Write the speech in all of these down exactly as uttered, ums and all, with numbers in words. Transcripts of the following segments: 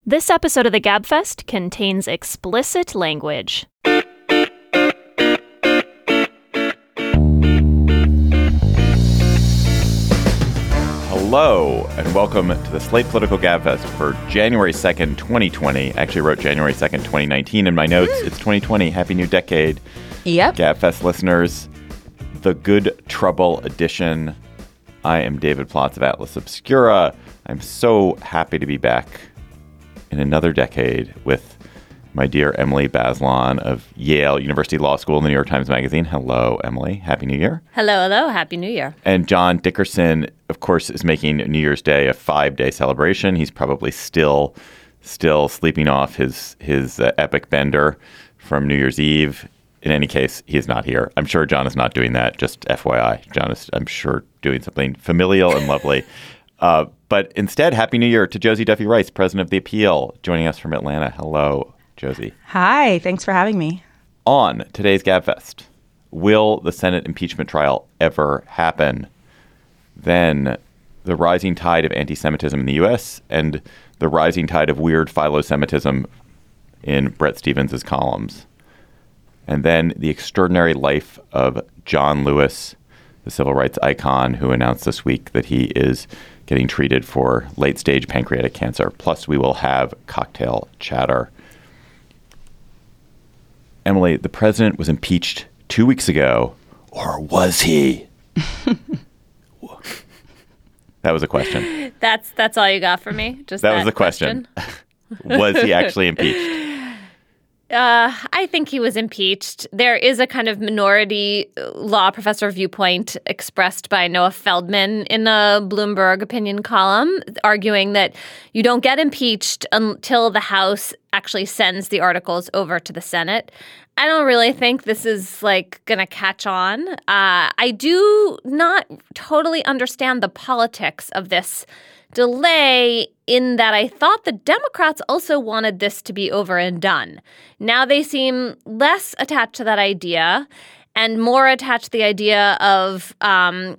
This episode of the Gabfest contains explicit language. Hello, and welcome to the Slate Political Gabfest for January second, twenty twenty. I actually wrote January second, twenty nineteen in my notes. It's twenty twenty. Happy New Decade. Yep. Gabfest listeners, the Good Trouble edition. I am David Plotz of Atlas Obscura. I'm so happy to be back in another decade with my dear Emily Bazelon of Yale University Law School and the New York Times Magazine. Hello, Emily. Happy New Year. Hello, hello. Happy New Year. And John Dickerson, of course, is making New Year's Day a five-day celebration. He's probably still still sleeping off his, his uh, epic bender from New Year's Eve. In any case, he is not here. I'm sure John is not doing that. Just F Y I. John is, I'm sure, doing something familial and lovely. Uh, but instead, Happy New Year to Josie Duffy Rice, president of The Appeal, joining us from Atlanta. Hello, Josie. Hi. Thanks for having me. On today's Gabfest, will the Senate impeachment trial ever happen? Then the rising tide of anti-Semitism in the U S and the rising tide of weird philo-Semitism in Bret Stephens' columns. And then the extraordinary life of John Lewis, the civil rights icon who announced this week that he is getting treated for late-stage pancreatic cancer. Plus, we will have cocktail chatter. Emily, the president was impeached two weeks ago, or was he? That was a question. That's that's all you got for me? Just that, that was the question. question. Was he actually impeached? Uh, I think he was impeached. There is a kind of minority law professor viewpoint expressed by Noah Feldman in a Bloomberg opinion column, arguing that you don't get impeached until the House actually sends the articles over to the Senate. I don't really think this is like going to catch on. Uh, I do not totally understand the politics of this delay, in that I thought the Democrats also wanted this to be over and done. Now they seem less attached to that idea and more attached to the idea of, um,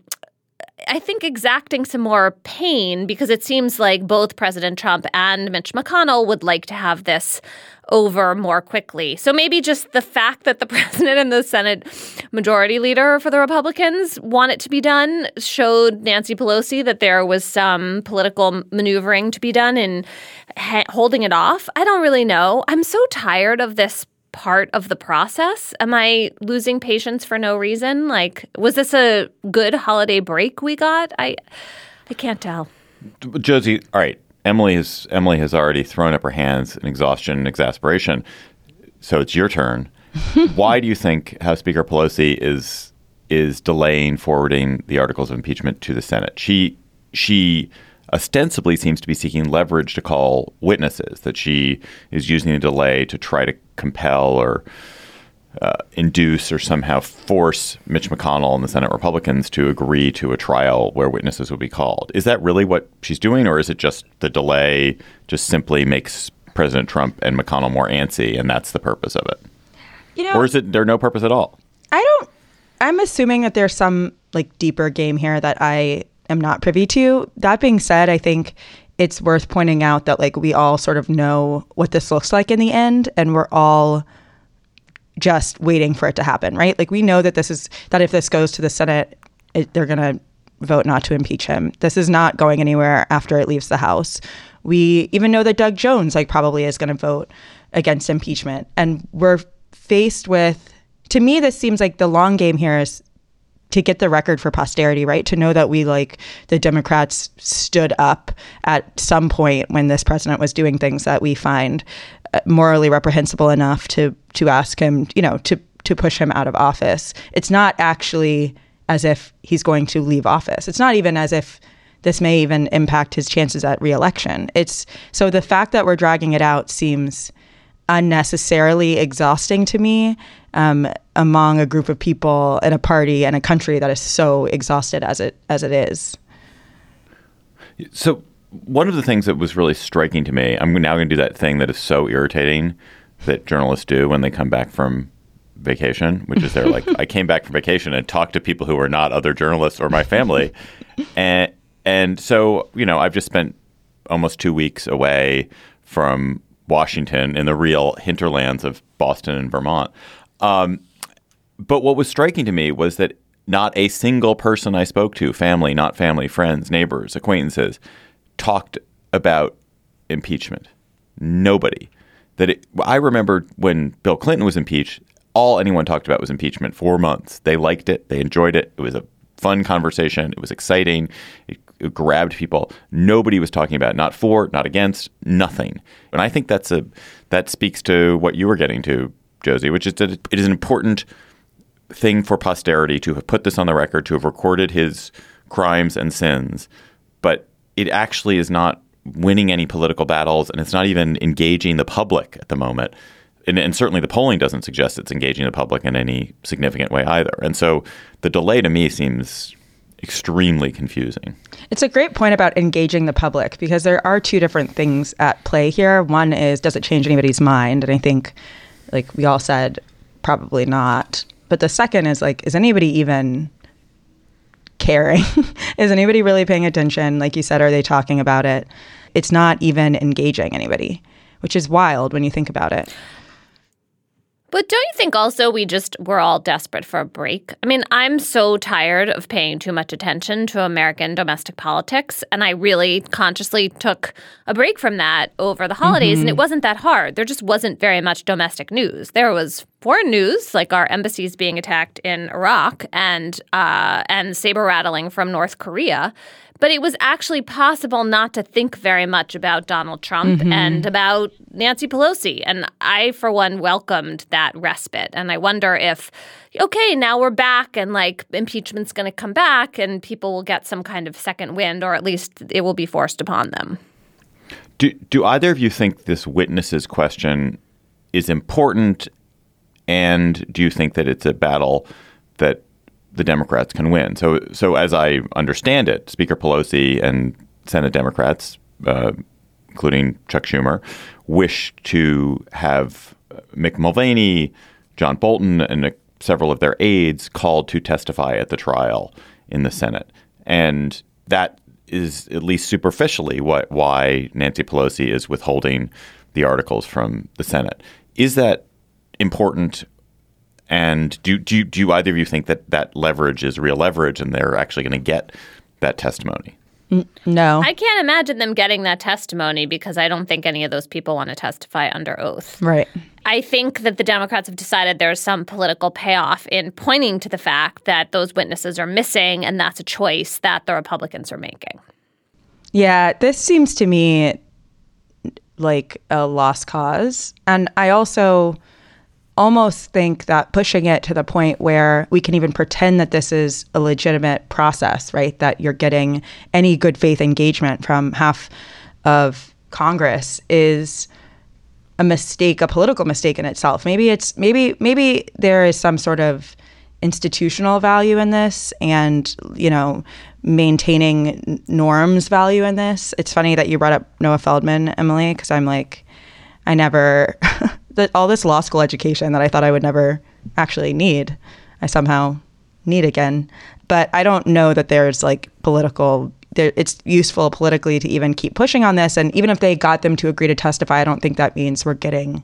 I think, exacting some more pain, because it seems like both President Trump and Mitch McConnell would like to have this over more quickly. So maybe just the fact that the president and the Senate majority leader for the Republicans want it to be done showed Nancy Pelosi that there was some political maneuvering to be done in ha- holding it off. I don't really know. I'm so tired of this part of the process. Am I losing patience for no reason? Like, was this a good holiday break we got? I I can't tell. Josie, all right. Emily has Emily has already thrown up her hands in exhaustion and exasperation. So it's your turn. Why do you think House Speaker Pelosi is is delaying forwarding the articles of impeachment to the Senate? She she ostensibly seems to be seeking leverage to call witnesses, that she is using a delay to try to compel or uh, induce or somehow force Mitch McConnell and the Senate Republicans to agree to a trial where witnesses will be called. Is that really what she's doing, or is it just the delay just simply makes President Trump and McConnell more antsy, and that's the purpose of it? You know, or is it there no purpose at all? I don't. I'm assuming that there's some like deeper game here that I am not privy to. That being said, I think it's worth pointing out that like we all sort of know what this looks like in the end, and we're all just waiting for it to happen, right? Like we know that this is that if this goes to the Senate, it, they're going to vote not to impeach him. This is not going anywhere after it leaves the House. We even know that Doug Jones like probably is going to vote against impeachment, and we're faced with. To me, this seems like the long game here is to get the record for posterity, right? To know that we, like, the Democrats stood up at some point when this president was doing things that we find morally reprehensible enough to to ask him, you know, to to push him out of office. It's not actually as if he's going to leave office. It's not even as if this may even impact his chances at re-election. It's so the fact that we're dragging it out seems unnecessarily exhausting to me, um, among a group of people in a party and a country that is so exhausted as it as it is. So one of the things that was really striking to me, I'm now going to do that thing that is so irritating that journalists do when they come back from vacation, which is they're like, I came back from vacation and talked to people who are not other journalists or my family. and and so, you know, I've just spent almost two weeks away from Washington in the real hinterlands of Boston and Vermont. Um, but what was striking to me was that not a single person I spoke to, family, not family, friends, neighbors, acquaintances, talked about impeachment. Nobody. That it, I remember when Bill Clinton was impeached, all anyone talked about was impeachment for months. They liked it. They enjoyed it. It was a fun conversation. It was exciting. It, it grabbed people. Nobody was talking about it. Not for, not against, nothing. And I think that's a that speaks to what you were getting to, Josie, which is that it is an important thing for posterity to have put this on the record, to have recorded his crimes and sins. But it actually is not winning any political battles, and it's not even engaging the public at the moment. And, and certainly the polling doesn't suggest it's engaging the public in any significant way either. And so the delay to me seems extremely confusing. It's a great point about engaging the public, because there are two different things at play here. One is, does it change anybody's mind? And I think, like we all said, probably not. But the second is, like, is anybody even caring? Is anybody really paying attention? Like you said, are they talking about it? It's not even engaging anybody, which is wild when you think about it. But don't you think also we just, we're all desperate for a break? I mean, I'm so tired of paying too much attention to American domestic politics. And I really consciously took a break from that over the holidays. Mm-hmm. And it wasn't that hard. There just wasn't very much domestic news. There was foreign news, like our embassies being attacked in Iraq and uh, and saber rattling from North Korea. But it was actually possible not to think very much about Donald Trump mm-hmm. and about Nancy Pelosi. And I, for one, welcomed that respite. And I wonder if, okay, now we're back and like impeachment's going to come back and people will get some kind of second wind, or at least it will be forced upon them. Do, do either of you think this witnesses question is important? And do you think that it's a battle that the Democrats can win? So, so as I understand it, Speaker Pelosi and Senate Democrats, uh, including Chuck Schumer, wish to have Mick Mulvaney, John Bolton, and uh, several of their aides called to testify at the trial in the Senate. And that is at least superficially what why Nancy Pelosi is withholding the articles from the Senate. Is that important? And do, do, do either of you think that that leverage is real leverage and they're actually going to get that testimony? No. I can't imagine them getting that testimony because I don't think any of those people want to testify under oath. Right. I think that the Democrats have decided there's some political payoff in pointing to the fact that those witnesses are missing, and that's a choice that the Republicans are making. Yeah, this seems to me like a lost cause. And I also almost think that pushing it to the point where we can even pretend that this is a legitimate process, right? That you're getting any good faith engagement from half of Congress is a mistake, a political mistake in itself. Maybe it's maybe maybe there is some sort of institutional value in this, and, you know, maintaining norms value in this. It's funny that you brought up Noah Feldman, Emily, because I'm like, I never that all this law school education that I thought I would never actually need, I somehow need again. But I don't know that there's like political, there, it's useful politically to even keep pushing on this. And even if they got them to agree to testify, I don't think that means we're getting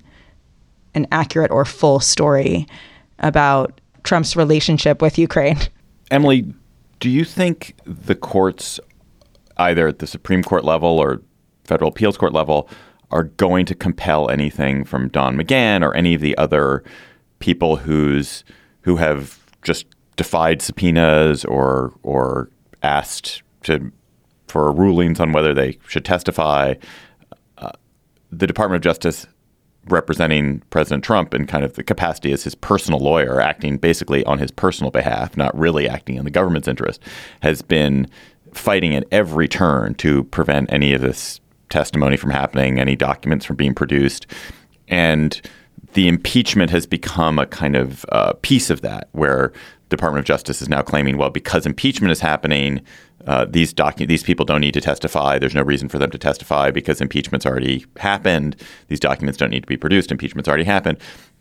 an accurate or full story about Trump's relationship with Ukraine. Emily, do you think the courts, either at the Supreme Court level or federal appeals court level, are going to compel anything from Don McGahn or any of the other people who's who have just defied subpoenas or or asked to for rulings on whether they should testify? Uh, the Department of Justice, representing President Trump in kind of the capacity as his personal lawyer, acting basically on his personal behalf, not really acting in the government's interest, has been fighting at every turn to prevent any of this testimony from happening, any documents from being produced. And the impeachment has become a kind of uh, piece of that, where the Department of Justice is now claiming, well, because impeachment is happening, uh, these docu- these people don't need to testify. There's no reason for them to testify because impeachment's already happened. These documents don't need to be produced. Impeachment's already happened,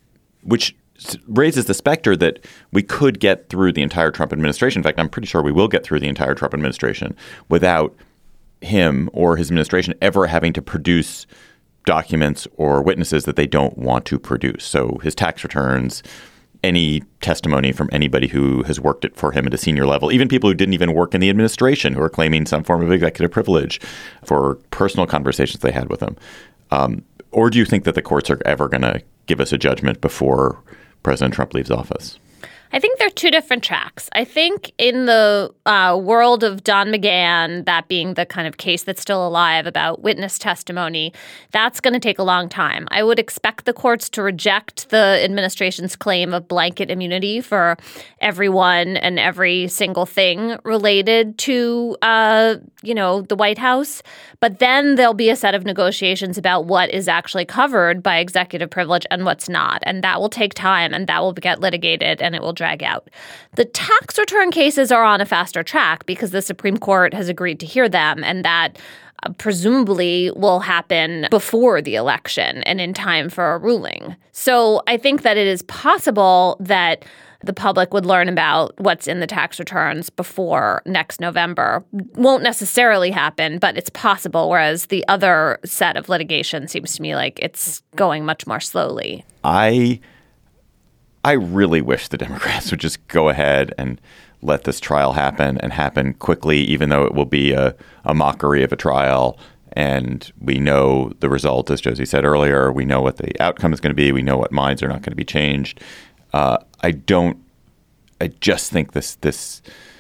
which raises the specter that we could get through the entire Trump administration. In fact, I'm pretty sure we will get through the entire Trump administration without him or his administration ever having to produce documents or witnesses that they don't want to produce. So his tax returns, any testimony from anybody who has worked it for him at a senior level, even people who didn't even work in the administration who are claiming some form of executive privilege for personal conversations they had with him. Um, or do you think that the courts are ever going to give us a judgment before President Trump leaves office? I think they're two different tracks. I think in the uh, world of Don McGahn, that being the kind of case that's still alive about witness testimony, that's going to take a long time. I would expect the courts to reject the administration's claim of blanket immunity for everyone and every single thing related to, uh, you know, the White House. But then there'll be a set of negotiations about what is actually covered by executive privilege and what's not. And that will take time and that will get litigated and it will drag out. The tax return cases are on a faster track because the Supreme Court has agreed to hear them, and that uh, presumably will happen before the election and in time for a ruling. So I think that it is possible that the public would learn about what's in the tax returns before next November. Won't necessarily happen, but it's possible, whereas the other set of litigation seems to me like it's going much more slowly. I I really wish the Democrats would just go ahead and let this trial happen and happen quickly, even though it will be a, a mockery of a trial. And we know the result, as Josie said earlier. We know what the outcome is going to be. We know what minds are not going to be changed. Uh, I don't I just think this this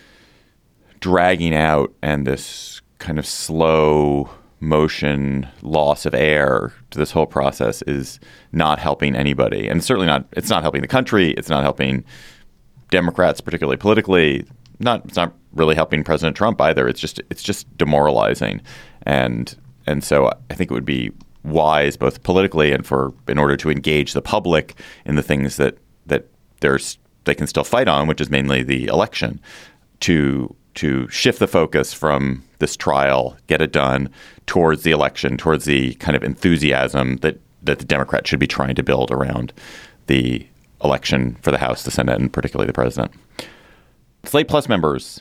dragging out and this kind of slow motion loss of air to this whole process is not helping anybody. And certainly not it's not helping the country. It's not helping Democrats, particularly politically. Not it's not really helping President Trump either. It's just it's just demoralizing. And and so I think it would be wise both politically and for in order to engage the public in the things that that there's they can still fight on, which is mainly the election, to to shift the focus from this trial, get it done, towards the election, towards the kind of enthusiasm that, that the Democrats should be trying to build around the election for the House, the Senate, and particularly the president. Slate Plus members,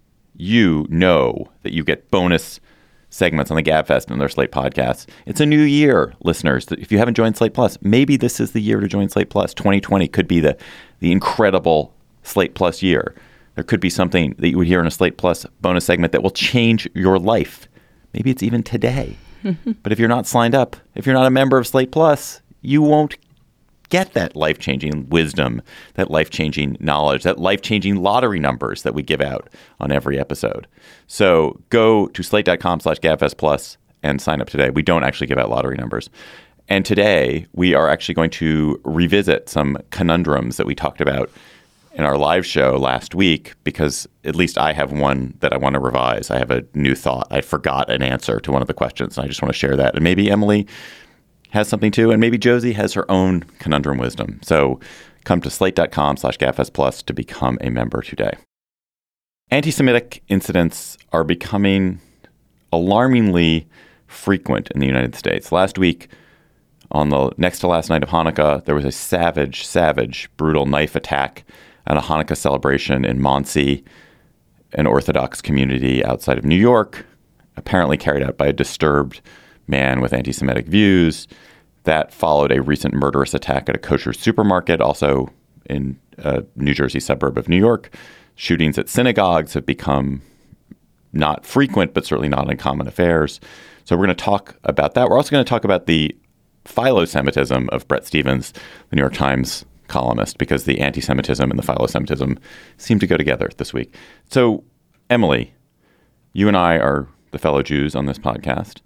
you know that you get bonus segments on the GabFest and their Slate podcasts. It's a new year, listeners. If you haven't joined Slate Plus, maybe this is the year to join Slate Plus. twenty twenty could be the, the incredible Slate Plus year. There could be something that you would hear in a Slate Plus bonus segment that will change your life. Maybe it's even today. But if you're not signed up, if you're not a member of Slate Plus, you won't get that life-changing wisdom, that life-changing knowledge, that life-changing lottery numbers that we give out on every episode. So go to slate.com slash GabFest Plus and sign up today. We don't actually give out lottery numbers. And today we are actually going to revisit some conundrums that we talked about in our live show last week, because at least I have one that I want to revise. I have a new thought. I forgot an answer to one of the questions, and I just want to share that. And maybe Emily has something too, and maybe Josie has her own conundrum wisdom. So come to slate.com slash GabFest Plus to become a member today. Anti-Semitic incidents are becoming alarmingly frequent in the United States. Last week, on the next to last night of Hanukkah, there was a savage, savage, brutal knife attack at a Hanukkah celebration in Monsey, an Orthodox community outside of New York, apparently carried out by a disturbed man with anti-Semitic views. That followed a recent murderous attack at a kosher supermarket, also in a New Jersey suburb of New York. Shootings at synagogues have become not frequent, but certainly not uncommon affairs. So we're going to talk about that. We're also going to talk about the philo-Semitism of Bret Stephens, the New York Times columnist, because the anti-Semitism and the philo-Semitism seem to go together this week. So, Emily, you and I are the fellow Jews on this podcast.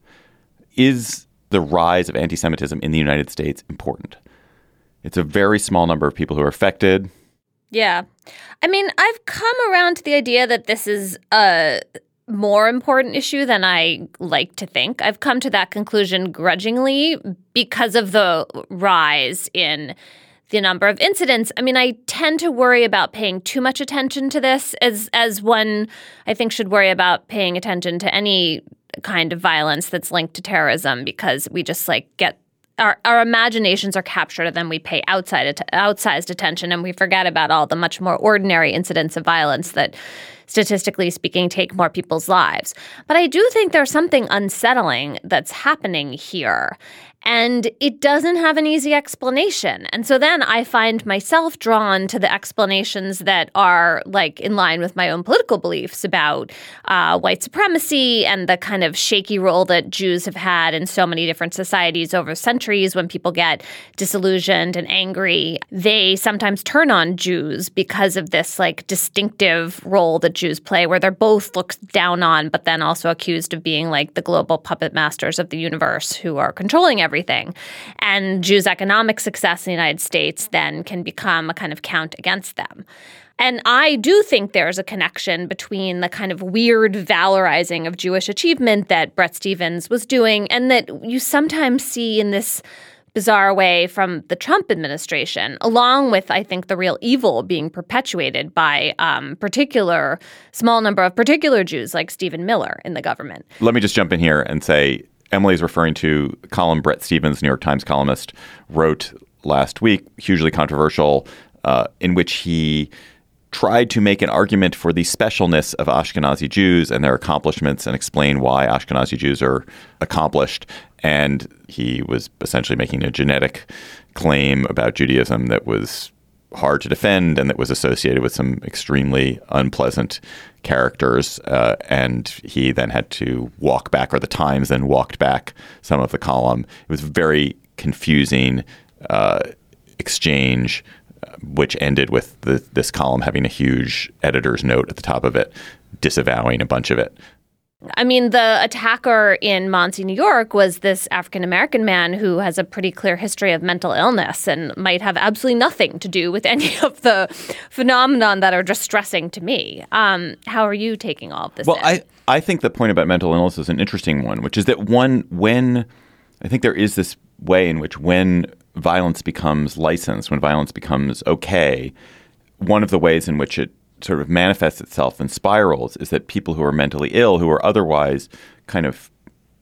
Is the rise of anti-Semitism in the United States important? It's a very small number of people who are affected. Yeah. I mean, I've come around to the idea that this is a more important issue than I like to think. I've come to that conclusion grudgingly because of the rise in the number of incidents. I mean, I tend to worry about paying too much attention to this as as one, I think, should worry about paying attention to any kind of violence that's linked to terrorism, because we just like get our, our imaginations are captured and then we pay outside outsized attention and we forget about all the much more ordinary incidents of violence that, statistically speaking, take more people's lives. But I do think there's something unsettling that's happening here. And it doesn't have an easy explanation. And so then I find myself drawn to the explanations that are like in line with my own political beliefs about uh, white supremacy and the kind of shaky role that Jews have had in so many different societies over centuries. When people get disillusioned and angry, they sometimes turn on Jews because of this like distinctive role that Jews play, where they're both looked down on, but then also accused of being like the global puppet masters of the universe who are controlling everything. Everything. And Jews' economic success in the United States then can become a kind of count against them. And I do think there's a connection between the kind of weird valorizing of Jewish achievement that Bret Stephens was doing and that you sometimes see in this bizarre way from the Trump administration, along with, I think, the real evil being perpetuated by um, particular small number of particular Jews like Stephen Miller in the government. Let me just jump in here and say, Emily is referring to a column Bret Stephens, New York Times columnist, wrote last week, hugely controversial, uh, in which he tried to make an argument for the specialness of Ashkenazi Jews and their accomplishments and explain why Ashkenazi Jews are accomplished. And he was essentially making a genetic claim about Judaism that was hard to defend and that was associated with some extremely unpleasant characters. Uh, and he then had to walk back, or the Times then walked back some of the column. It was a very confusing uh, exchange, uh, which ended with the, this column having a huge editor's note at the top of it, disavowing a bunch of it. I mean, the attacker in Monsey, New York, was this African-American man who has a pretty clear history of mental illness and might have absolutely nothing to do with any of the phenomenon that are distressing to me. Um, how are you taking all of this Well, in? I, I think the point about mental illness is an interesting one, which is that one, when I think there is this way in which when violence becomes licensed, when violence becomes okay, one of the ways in which it sort of manifests itself in spirals is that people who are mentally ill, who are otherwise kind of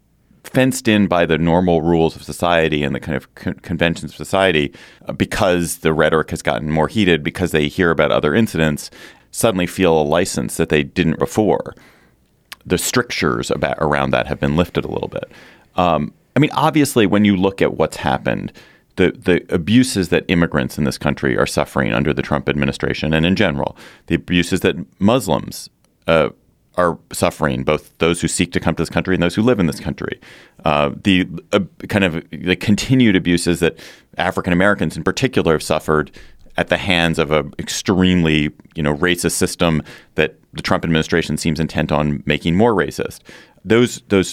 fenced in by the normal rules of society and the kind of con- conventions of society, uh, because the rhetoric has gotten more heated, because they hear about other incidents, suddenly feel a license that they didn't before. The strictures about around that have been lifted a little bit. Um, I mean, obviously, when you look at what's happened, The, the abuses that immigrants in this country are suffering under the Trump administration and in general, the abuses that Muslims uh, are suffering, both those who seek to come to this country and those who live in this country, uh, the uh, kind of the continued abuses that African Americans in particular have suffered at the hands of an extremely, you know, racist system that the Trump administration seems intent on making more racist. Those those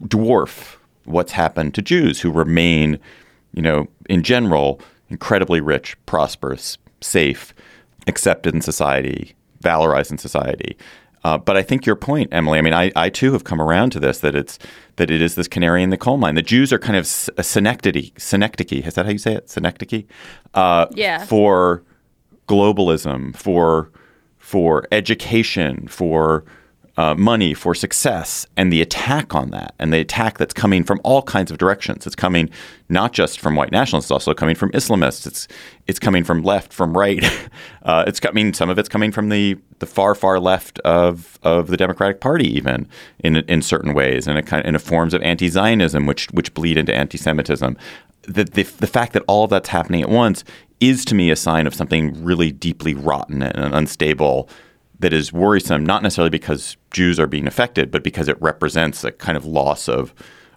dwarf what's happened to Jews who remain, you know, in general, incredibly rich, prosperous, safe, accepted in society, valorized in society. Uh, but I think your point, Emily, I mean, I, I too have come around to this, that it's that it is this canary in the coal mine. The Jews are kind of a synecdoche, synecdoche, is that how you say it? Synecdoche? Uh, yeah. For globalism, for for education, for Uh, money, for success, and the attack on that, and the attack that's coming from all kinds of directions. It's coming not just from white nationalists, it's also coming from Islamists. It's it's coming from left, from right. uh, it's I mean, some of it's coming from the the far, far left of of the Democratic Party, even in in certain ways, and a kind of, in a forms of anti-Zionism, which which bleed into anti-Semitism. The, the the fact that all of that's happening at once is, to me, a sign of something really deeply rotten and unstable that is worrisome, not necessarily because Jews are being affected, but because it represents a kind of loss of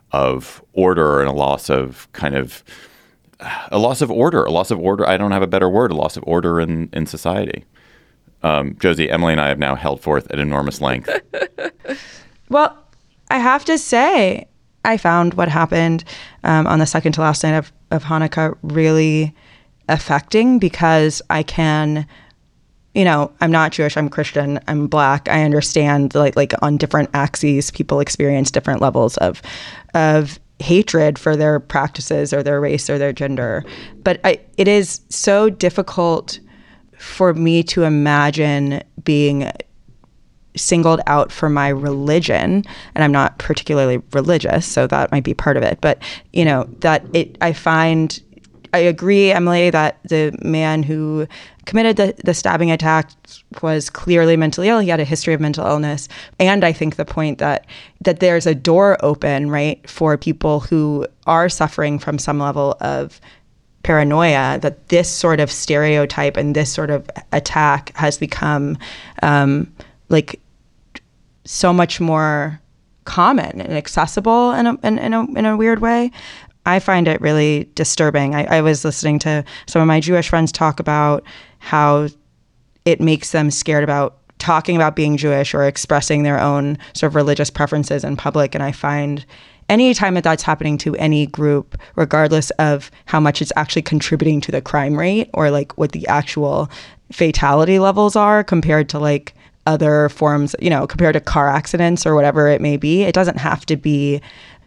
of order and a loss of kind of a loss of order, a loss of order. I don't have a better word, a loss of order in, in society. Um, Josie, Emily and I have now held forth at enormous length. Well, I have to say, I found what happened um, on the second to last night of, of Hanukkah really affecting, because I can... You know, I'm not Jewish, I'm Christian, I'm Black. I understand, like, like on different axes, people experience different levels of of hatred for their practices or their race or their gender. But I, it is so difficult for me to imagine being singled out for my religion. And I'm not particularly religious, so that might be part of it. But, you know, that it, I find... I agree, Emily, that the man who committed the, the stabbing attack was clearly mentally ill. He had a history of mental illness. And I think the point that that there's a door open, right, for people who are suffering from some level of paranoia, that this sort of stereotype and this sort of attack has become um, like so much more common and accessible in a, in, in a in a weird way. I find it really disturbing. I, I was listening to some of my Jewish friends talk about how it makes them scared about talking about being Jewish or expressing their own sort of religious preferences in public. And I find any time that that's happening to any group, regardless of how much it's actually contributing to the crime rate or like what the actual fatality levels are compared to like other forms, you know, compared to car accidents or whatever it may be, it doesn't have to be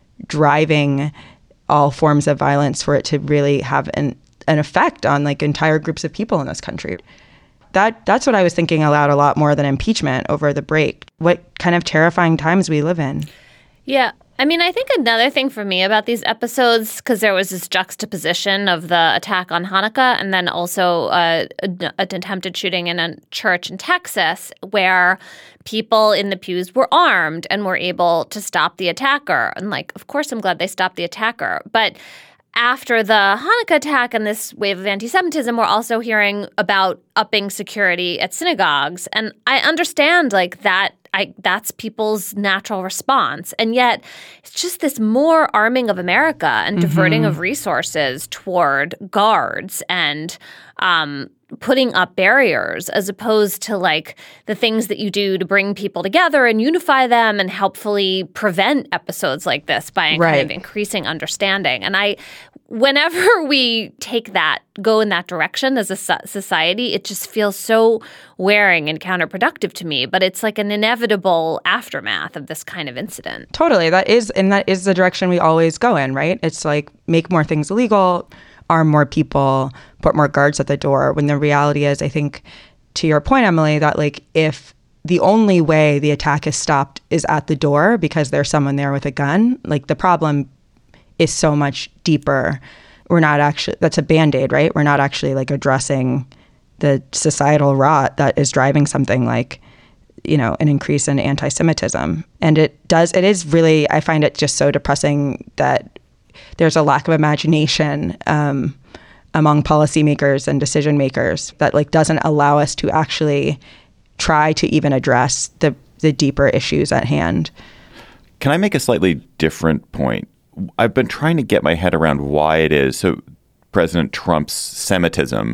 driving all forms of violence for it to really have an, an effect on like entire groups of people in this country. That that's what I was thinking aloud a lot more than impeachment over the break. What kind of terrifying times we live in. Yeah. I mean, I think another thing for me about these episodes, because there was this juxtaposition of the attack on Hanukkah and then also uh, an attempted shooting in a church in Texas where people in the pews were armed and were able to stop the attacker. And like, of course, I'm glad they stopped the attacker. But after the Hanukkah attack and this wave of anti-Semitism, we're also hearing about upping security at synagogues. And I understand like that. I, that's people's natural response. And yet it's just this more arming of America and diverting mm-hmm. of resources toward guards and um, putting up barriers as opposed to like the things that you do to bring people together and unify them and helpfully prevent episodes like this by right. kind of increasing understanding. And I, whenever we take that, go in that direction as a society, it just feels so wearing and counterproductive to me. But it's like an inevitable aftermath of this kind of incident. Totally. That is, and that is the direction we always go in, right? It's like make more things illegal, arm more people, put more guards at the door. When the reality is, I think, to your point, Emily, that like if the only way the attack is stopped is at the door because there's someone there with a gun, like the problem is so much deeper. We're not actually, that's a Band-Aid, right? We're not actually like addressing the societal rot that is driving something like, you know, an increase in anti-Semitism. And it does, it is really, I find it just so depressing that there's a lack of imagination um, among policymakers and decision makers that like doesn't allow us to actually try to even address the, the deeper issues at hand. Can I make a slightly different point? I've been trying to get my head around why it is so President Trump's Semitism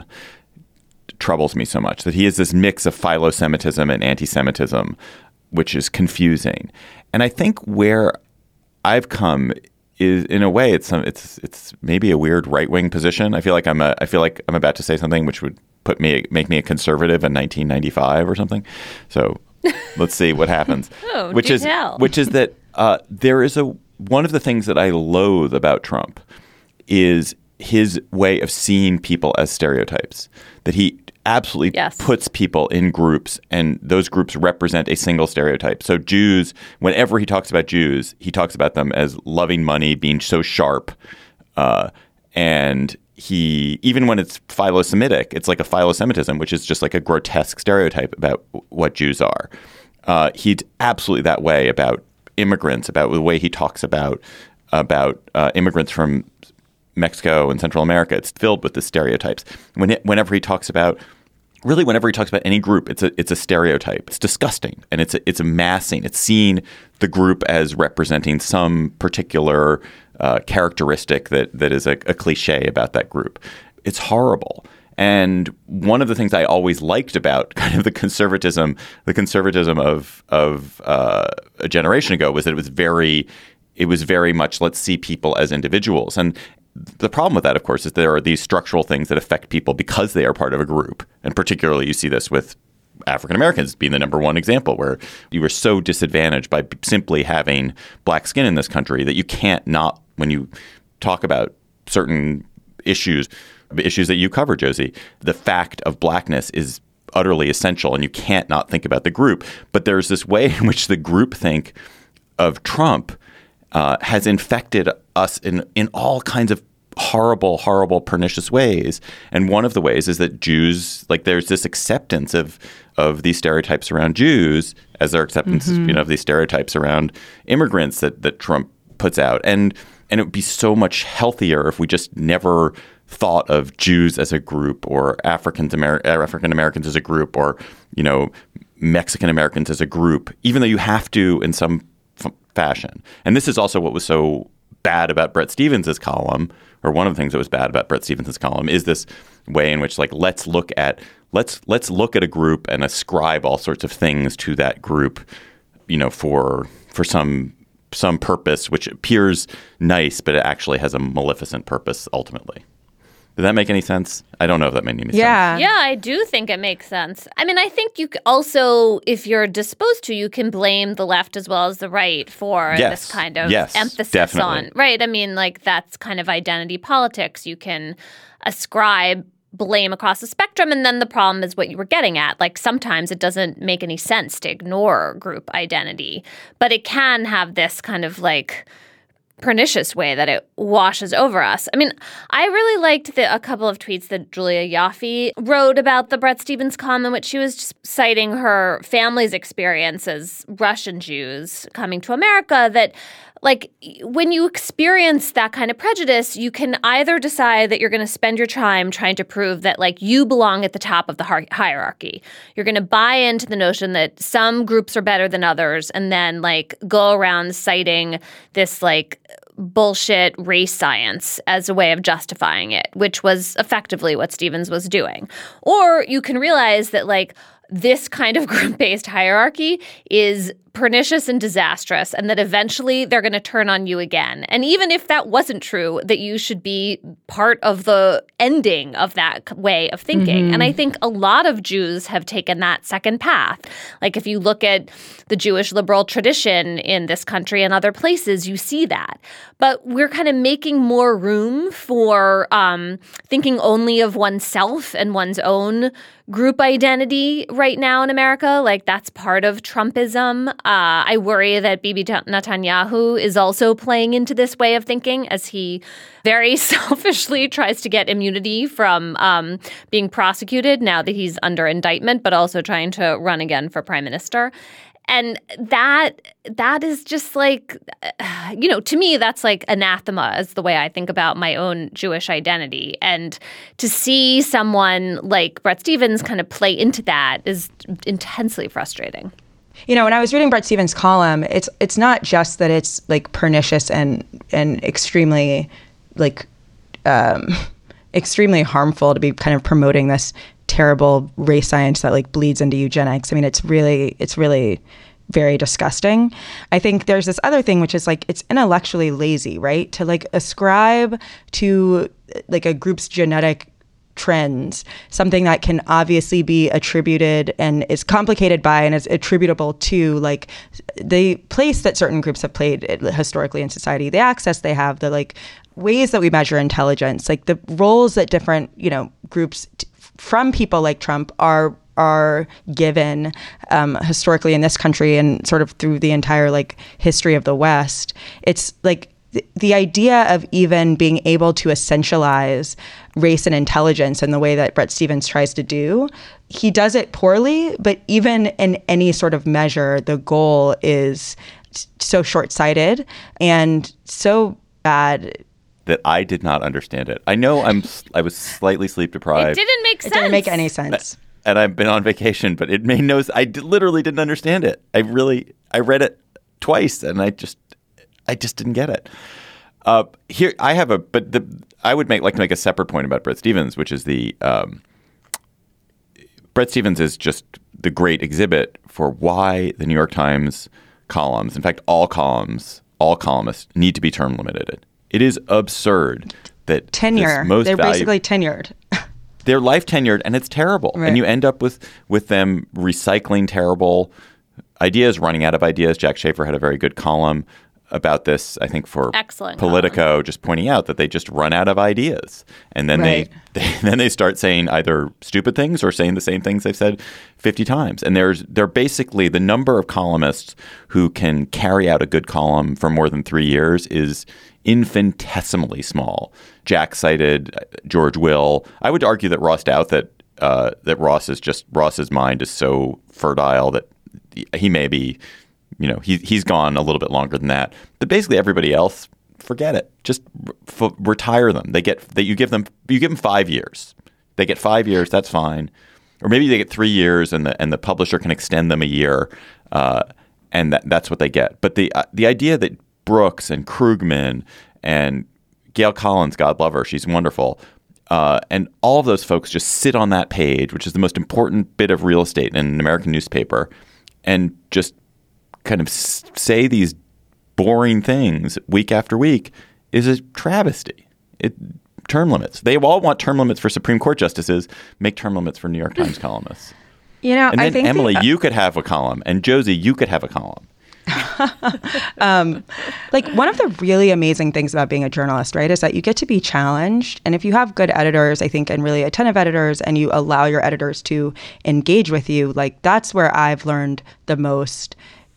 troubles me so much, that he is this mix of philo-Semitism and anti-Semitism, which is confusing. And I think where I've come is, in a way, it's some, it's it's maybe a weird right-wing position. I feel like I'm a I feel like I'm about to say something which would put me make me a conservative in nineteen ninety-five or something. So let's see what happens. Oh, which do is tell. which is that uh, there is a one of the things that I loathe about Trump is his way of seeing people as stereotypes, that he absolutely yes. puts people in groups and those groups represent a single stereotype. So Jews, whenever he talks about Jews, he talks about them as loving money, being so sharp. Uh, and he, even when it's philo-Semitic, it's like a philo-Semitism, which is just like a grotesque stereotype about what Jews are. Uh, he's absolutely that way about immigrants, about the way he talks about about uh, immigrants from Mexico and Central America. It's filled with the stereotypes. When it, whenever he talks about, really, whenever he talks about any group, it's a it's a stereotype. It's disgusting, and it's a, it's amassing. It's seeing the group as representing some particular uh, characteristic that that is a, a cliche about that group. It's horrible. And one of the things I always liked about kind of the conservatism, the conservatism of of uh, a generation ago was that it was very, it was very much let's see people as individuals. And the problem with that, of course, is there are these structural things that affect people because they are part of a group. And particularly, you see this with African Americans being the number one example, where you were so disadvantaged by simply having black skin in this country that you can't not, when you talk about certain issues. issues that you cover, Josie, the fact of blackness is utterly essential and you can't not think about the group. But there's this way in which the groupthink of Trump uh, has infected us in, in all kinds of horrible, horrible, pernicious ways. And one of the ways is that Jews, like there's this acceptance of of these stereotypes around Jews as their acceptance mm-hmm. you know, of these stereotypes around immigrants that, that Trump puts out. And and it would be so much healthier if we just never thought of Jews as a group or African Amer- African Americans as a group or, you know, Mexican Americans as a group, even though you have to in some f- fashion. And this is also what was so bad about Bret Stephens' column, or one of the things that was bad about Bret Stephens' column, is this way in which, like, let's look at let's let's look at a group and ascribe all sorts of things to that group, you know, for for some some purpose which appears nice, but it actually has a maleficent purpose ultimately. Did that make any sense? I don't know if that made any yeah. sense. Yeah, I do think it makes sense. I mean, I think you also, if you're disposed to, you can blame the left as well as the right for yes. this kind of yes, emphasis definitely. on, right? I mean, like that's kind of identity politics. You can ascribe blame across the spectrum. And then the problem is what you were getting at. Like sometimes it doesn't make any sense to ignore group identity, but it can have this kind of like pernicious way that it washes over us. I mean, I really liked the, a couple of tweets that Julia Yaffe wrote about the Bret Stephens column in which she was just citing her family's experience as Russian Jews coming to America, that like when you experience that kind of prejudice, you can either decide that you're going to spend your time trying to prove that like you belong at the top of the hi- hierarchy. You're going to buy into the notion that some groups are better than others and then like go around citing this like bullshit race science as a way of justifying it, which was effectively what Stephens was doing. Or you can realize that like this kind of group-based hierarchy is pernicious and disastrous, and that eventually they're going to turn on you again. And even if that wasn't true, that you should be part of the ending of that way of thinking. Mm-hmm. And I think a lot of Jews have taken that second path. Like if you look at the Jewish liberal tradition in this country and other places, you see that. But we're kind of making more room for um, thinking only of oneself and one's own group identity right now in America. Like that's part of Trumpism. Uh, I worry that Bibi Netanyahu is also playing into this way of thinking as he very selfishly tries to get immunity from um, being prosecuted now that he's under indictment, but also trying to run again for prime minister. And that that is just like, you know, to me, that's like anathema is the way I think about my own Jewish identity. And to see someone like Bret Stephens kind of play into that is intensely frustrating. You know, when I was reading Bret Stephens' column, it's it's not just that it's like pernicious and and extremely like um, extremely harmful to be kind of promoting this terrible race science that like bleeds into eugenics. I mean, it's really it's really very disgusting. I think there's this other thing, which is like it's intellectually lazy, right? To like ascribe to like a group's genetic trends, something that can obviously be attributed and is complicated by and is attributable to like the place that certain groups have played historically in society, the access they have, the like ways that we measure intelligence, like the roles that different, you know, groups t- from people like Trump are are given um, historically in this country and sort of through the entire like history of the West. It's like the idea of even being able to essentialize race and intelligence in the way that Bret Stephens tries to do, he does it poorly, but even in any sort of measure, the goal is so short-sighted and so bad that I did not understand it. I know I'm I was slightly sleep deprived. It didn't make sense. It didn't make any sense. And I've been on vacation, but it made no sense. I d- literally didn't understand it. I really, I read it twice and I just, I just didn't get it. Uh, here, I have a, but the, I would make like to make a separate point about Bret Stephens, which is the, um, Bret Stephens is just the great exhibit for why the New York Times columns, in fact, all columns, all columnists need to be term limited. It is absurd that tenure. Most They're value, basically tenured. They're life tenured, and it's terrible. Right. And you end up with with them recycling terrible ideas, running out of ideas. Jack Schaefer had a very good column about this, I think, for Excellent Politico, column. just pointing out that they just run out of ideas. And then Right. they, they then they start saying either stupid things or saying the same things they've said fifty times. And there's they're basically the number of columnists who can carry out a good column for more than three years is infinitesimally small. Jack cited George Will. I would argue that Ross Doubt that uh, that Ross is just Ross's mind is so fertile that he may be, you know, he he's gone a little bit longer than that. But basically, everybody else, forget it. Just f- retire them. They get that you give them you give them five years. They get five years. That's fine. Or maybe they get three years, and the and the publisher can extend them a year, uh, and that, that's what they get. But the uh, the idea that Brooks and Krugman and Gail Collins, God love her, she's wonderful, uh, and all of those folks just sit on that page, which is the most important bit of real estate in an American newspaper, and just kind of s- say these boring things week after week is a travesty. It, term limits. They all want term limits for Supreme Court justices. Make term limits for New York Times columnists. You know, And I then think Emily, the, you could have a column, and Josie, you could have a column. um, like one of the really amazing things about being a journalist, right, is that you get to be challenged. And if you have good editors, I think, and really attentive editors, and you allow your editors to engage with you, like that's where I've learned the most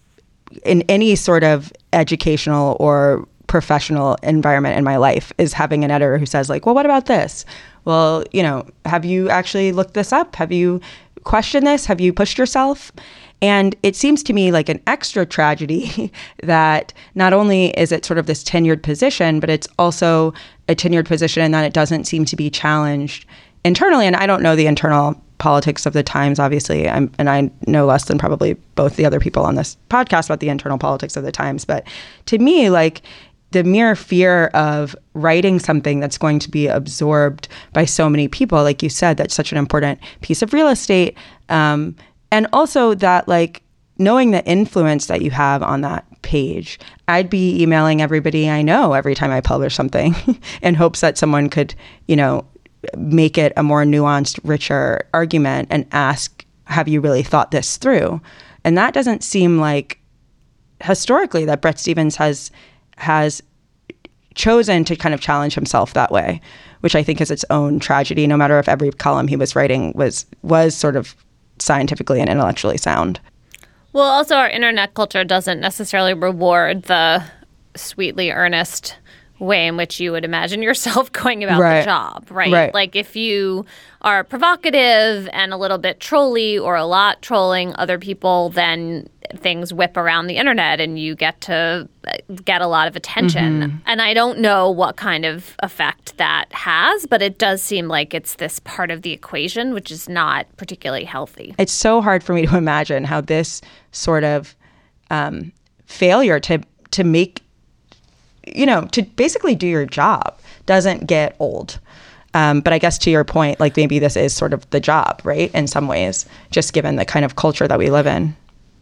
in any sort of educational or professional environment in my life, is having an editor who says like, well, what about this? Well, you know, have you actually looked this up? Have you questioned this? Have you pushed yourself? And it seems to me like an extra tragedy that not only is it sort of this tenured position, but it's also a tenured position in that it doesn't seem to be challenged internally. And I don't know the internal politics of the Times, obviously, I'm, and I know less than probably both the other people on this podcast about the internal politics of the Times. But to me, like, the mere fear of writing something that's going to be absorbed by so many people, like you said, that's such an important piece of real estate. Um, and also that, like, knowing the influence that you have on that page, I'd be emailing everybody I know every time I publish something in hopes that someone could, you know, make it a more nuanced, richer argument and ask, have you really thought this through? And that doesn't seem like historically that Bret Stephens has has chosen to kind of challenge himself that way, which I think is its own tragedy, no matter if every column he was writing was was sort of scientifically and intellectually sound. Well, also our internet culture doesn't necessarily reward the sweetly earnest way in which you would imagine yourself going about Right. the job, right? Right. Like if you are provocative and a little bit trolly or a lot trolling other people, then things whip around the internet and you get to get a lot of attention. Mm-hmm. And I don't know what kind of effect that has, but it does seem like it's this part of the equation, which is not particularly healthy. It's so hard for me to imagine how this sort of um, failure to to make, you know, to basically do your job doesn't get old. Um, but I guess to your point, like maybe this is sort of the job, right? In some ways, just given the kind of culture that we live in.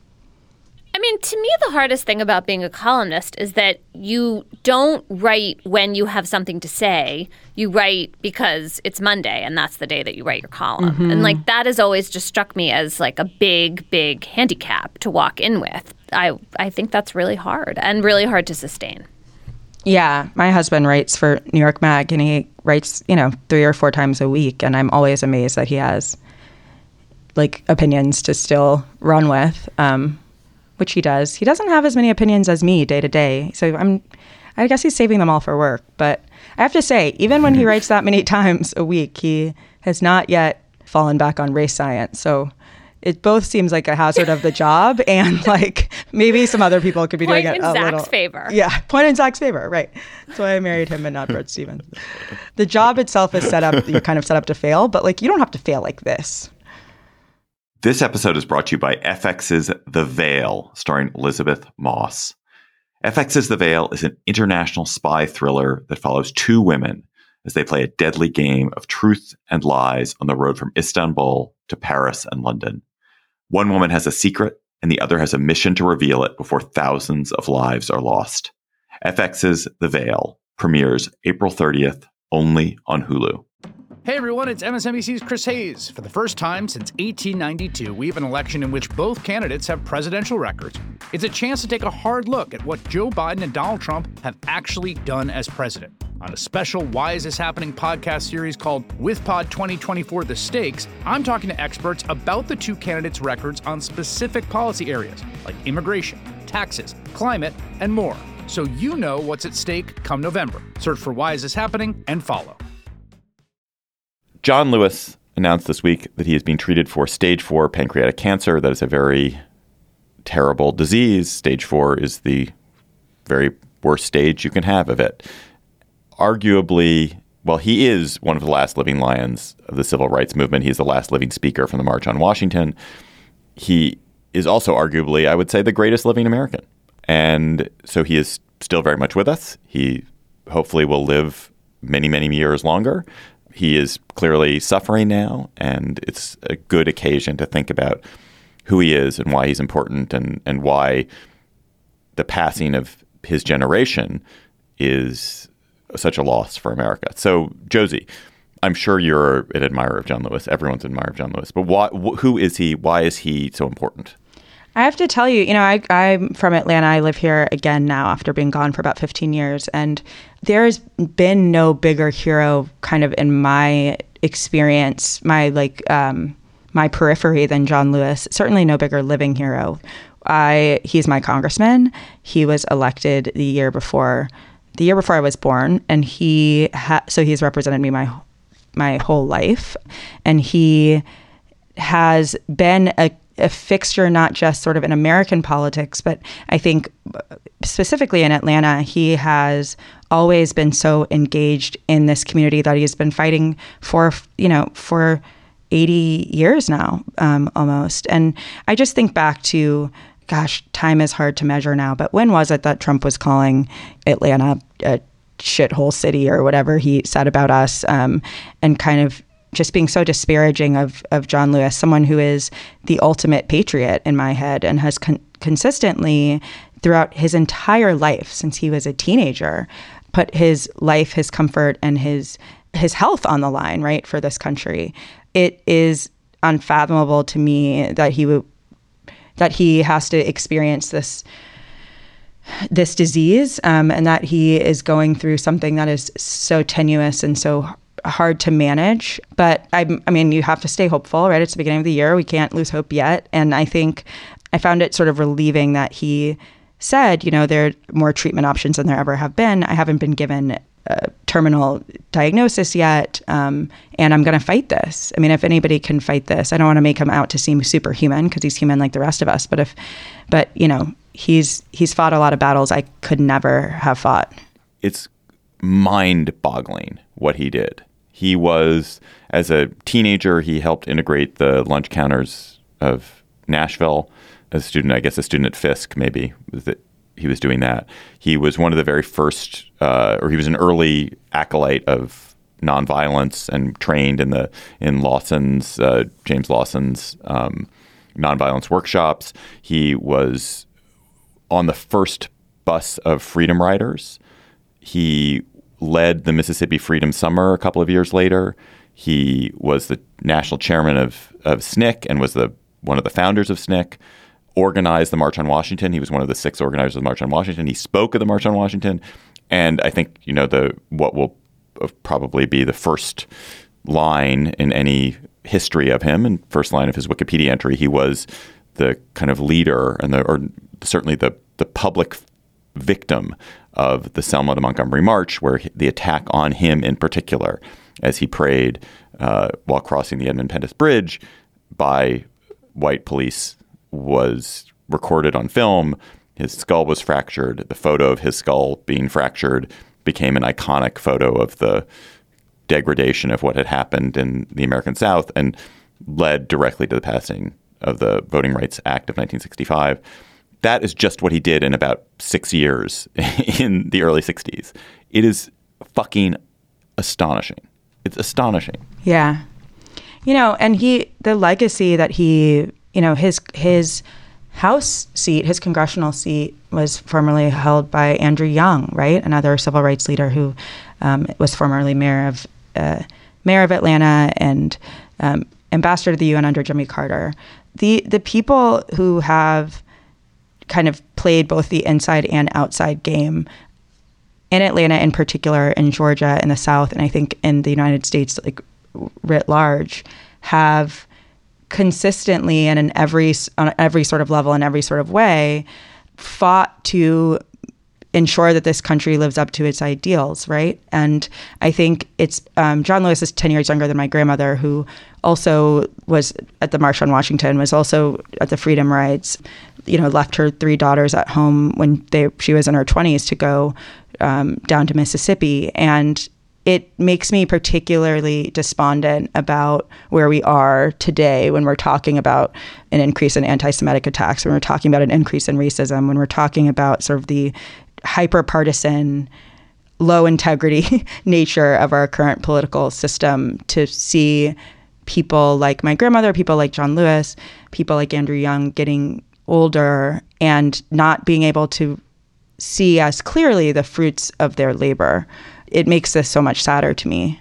I mean, to me, the hardest thing about being a columnist is that you don't write when you have something to say. You write because it's Monday and that's the day that you write your column. Mm-hmm. And like that has always just struck me as like a big, big handicap to walk in with. I, I think that's really hard and really hard to sustain. Yeah, my husband writes for New York Mag, and he writes, you know, three or four times a week. And I'm always amazed that he has like opinions to still run with. Um, which he does. He doesn't have as many opinions as me day to day. So I'm, I guess he's saving them all for work. But I have to say, even when he writes that many times a week, he has not yet fallen back on race science. So it both seems like a hazard of the job, and like maybe some other people could be point doing it in a Zach's little. favor. Yeah, point in Zach's favor, right. That's why I married him and not Bret Stephens. The job itself is set up, you're kind of set up to fail, but like you don't have to fail like this. This episode is brought to you by F X's The Veil, starring Elizabeth Moss. F X's The Veil is an international spy thriller that follows two women as they play a deadly game of truth and lies on the road from Istanbul to Paris and London. One woman has a secret, and the other has a mission to reveal it before thousands of lives are lost. F X's The Veil premieres April thirtieth, only on Hulu. Hey everyone, it's M S N B C's Chris Hayes. For the first time since eighteen ninety-two, we have an election in which both candidates have presidential records. It's a chance to take a hard look at what Joe Biden and Donald Trump have actually done as president. On a special Why Is This Happening podcast series called WithPod twenty twenty-four The Stakes, I'm talking to experts about the two candidates' records on specific policy areas like immigration, taxes, climate, and more. So you know what's at stake come November. Search for Why Is This Happening and follow. John Lewis announced this week that he is being treated for stage four pancreatic cancer. That is a very terrible disease. Stage four is the very worst stage you can have of it. Arguably, well, he is one of the last living lions of the civil rights movement. He's the last living speaker from the March on Washington. He is also arguably, I would say, the greatest living American. And so he is still very much with us. He hopefully will live many, many years longer. He is clearly suffering now, and it's a good occasion to think about who he is and why he's important and, and why the passing of his generation is such a loss for America. So, Josie, I'm sure you're an admirer of John Lewis. Everyone's an admirer of John Lewis. But why, wh- who is he? Why is he so important? I have to tell you, you know, I, I'm from Atlanta. I live here again now after being gone for about fifteen years. And there's been no bigger hero kind of in my experience, my like um, my periphery than John Lewis. Certainly no bigger living hero. I he's my congressman. He was elected the year before the year before I was born. And he ha- so he's represented me my my whole life. And he has been a a fixture, not just sort of in American politics, but I think specifically in Atlanta, he has always been so engaged in this community that he's been fighting for, you know, for eighty years now, um, almost. And I just think back to, gosh, time is hard to measure now, but when was it that Trump was calling Atlanta a shithole city or whatever he said about us, um, and kind of just being so disparaging of, of John Lewis, someone who is the ultimate patriot in my head and has con- consistently throughout his entire life since he was a teenager, put his life, his comfort, and his his health on the line, right, for this country. It is unfathomable to me that he would that he has to experience this this disease, um, and that he is going through something that is so tenuous and so hard to manage. But I, I mean, you have to stay hopeful, right? It's the beginning of the year. We can't lose hope yet. And I think I found it sort of relieving that he said, you know, there are more treatment options than there ever have been. I haven't been given a terminal diagnosis yet. Um, and I'm going to fight this. I mean, if anybody can fight this, I don't want to make him out to seem superhuman because he's human like the rest of us. But if, but you know, he's, he's fought a lot of battles I could never have fought. It's mind-boggling what he did. He was, as a teenager, he helped integrate the lunch counters of Nashville. As a student, I guess a student at Fisk, maybe, that he was doing that. He was one of the very first, uh, or he was an early acolyte of nonviolence and trained in the in Lawson's, uh, James Lawson's um, nonviolence workshops. He was on the first bus of Freedom Riders. He led the Mississippi Freedom Summer a couple of years later. He was the national chairman of, of S N C C and was the one of the founders of S N C C, organized the March on Washington. He was one of the six organizers of the March on Washington. He spoke at the March on Washington. And I think, you know, the what will probably be the first line in any history of him and first line of his Wikipedia entry, he was the kind of leader and the, or certainly the, the public victim of the Selma to Montgomery March, where the attack on him in particular, as he prayed uh, while crossing the Edmund Pettus Bridge by white police, was recorded on film. His skull was fractured. The photo of his skull being fractured became an iconic photo of the degradation of what had happened in the American South and led directly to the passing of the Voting Rights Act of nineteen sixty-five. That is just what he did in about six years in the early sixties. It is fucking astonishing. It's astonishing. Yeah. You know, and he, the legacy that he, you know, his, his House seat, his congressional seat was formerly held by Andrew Young, right? Another civil rights leader who um, was formerly mayor of uh, mayor of Atlanta and um, ambassador to the U N under Jimmy Carter. The the people who have kind of played both the inside and outside game in Atlanta in particular, in Georgia, in the South, and I think in the United States, like writ large, have consistently and in every on every sort of level and every sort of way fought to ensure that this country lives up to its ideals, right? And I think it's um, John Lewis is ten years younger than my grandmother, who also was at the March on Washington, was also at the Freedom Rides, you know, left her three daughters at home when they she was in her twenties to go um, down to Mississippi. And it makes me particularly despondent about where we are today when we're talking about an increase in anti-Semitic attacks, when we're talking about an increase in racism, when we're talking about sort of the hyper-partisan, low-integrity nature of our current political system, to see people like my grandmother, people like John Lewis, people like Andrew Young getting older and not being able to see as clearly the fruits of their labor. It makes this so much sadder to me.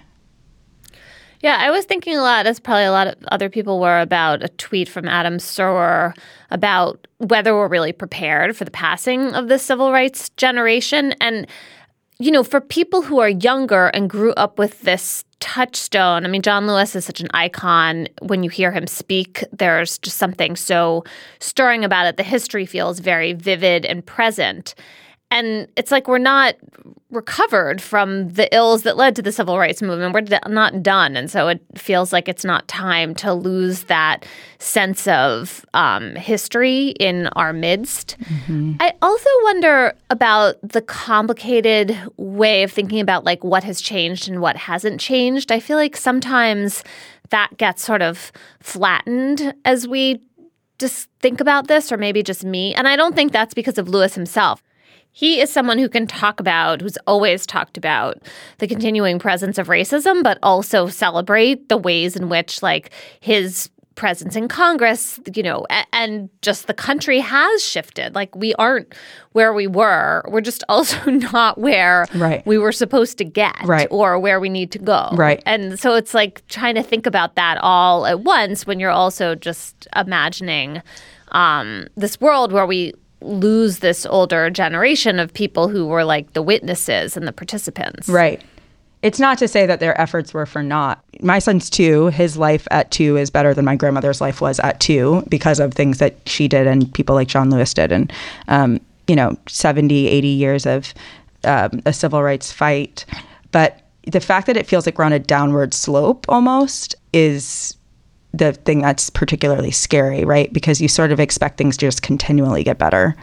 Yeah, I was thinking a lot, as probably a lot of other people were, about a tweet from Adam Serwer about whether we're really prepared for the passing of the civil rights generation. And, you know, for people who are younger and grew up with this touchstone, I mean, John Lewis is such an icon. When you hear him speak, there's just something so stirring about it. The history feels very vivid and present. And it's like we're not recovered from the ills that led to the civil rights movement. We're d- not done. And so it feels like it's not time to lose that sense of um, history in our midst. Mm-hmm. I also wonder about the complicated way of thinking about like what has changed and what hasn't changed. I feel like sometimes that gets sort of flattened as we just think about this, or maybe just me. And I don't think that's because of Lewis himself. He is someone who can talk about, who's always talked about the continuing presence of racism, but also celebrate the ways in which, like, his presence in Congress, you know, and, and just the country has shifted. Like, we aren't where we were. We're just also not where right. we were supposed to get right. or where we need to go. Right. And so it's like trying to think about that all at once when you're also just imagining um, this world where we lose this older generation of people who were like the witnesses and the participants. Right. It's not to say that their efforts were for naught. My son's two. His life at two is better than my grandmother's life was at two because of things that she did and people like John Lewis did. And, um, you know, seventy, eighty years of um, a civil rights fight. But the fact that it feels like we're on a downward slope almost is the thing that's particularly scary, right? Because you sort of expect things to just continually get better.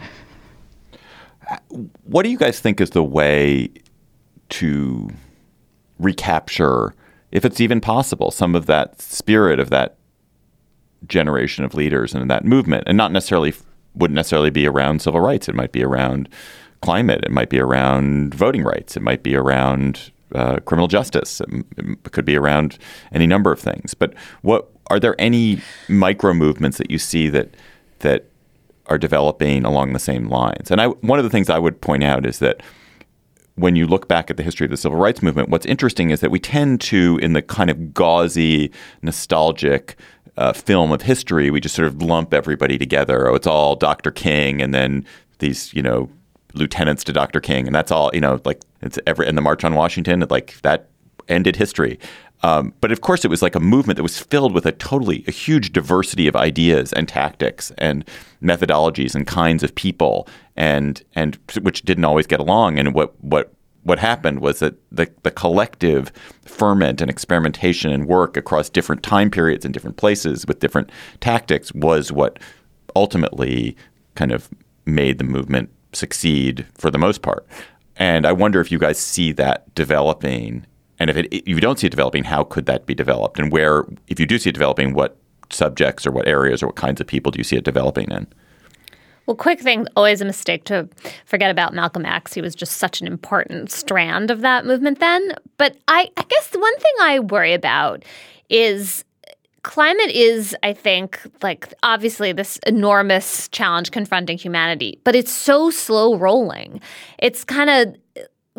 What do you guys think is the way to recapture, if it's even possible, some of that spirit of that generation of leaders and that movement? And not necessarily, wouldn't necessarily be around civil rights. It might be around climate. It might be around voting rights. It might be around uh, criminal justice. It, it could be around any number of things. But what are there any micro movements that you see that that are developing along the same lines? And I, one of the things I would point out is that when you look back at the history of the civil rights movement, what's interesting is that we tend to, in the kind of gauzy, nostalgic uh, film of history, we just sort of lump everybody together. Oh, it's all Doctor King, and then these, you know, lieutenants to Doctor King, and that's all, you know, like it's every in the March on Washington, like that ended history. Um, but of course, it was like a movement that was filled with a totally a huge diversity of ideas and tactics and methodologies and kinds of people, and and which didn't always get along. And what what what happened was that the the collective ferment and experimentation and work across different time periods and different places with different tactics was what ultimately kind of made the movement succeed for the most part. And I wonder if you guys see that developing. And if, it, if you don't see it developing, how could that be developed? And where, if you do see it developing, what subjects or what areas or what kinds of people do you see it developing in? Well, quick thing, always a mistake to forget about Malcolm X. He was just such an important strand of that movement then. But I, I guess the one thing I worry about is climate is, I think, like obviously this enormous challenge confronting humanity, but it's so slow rolling. It's kind of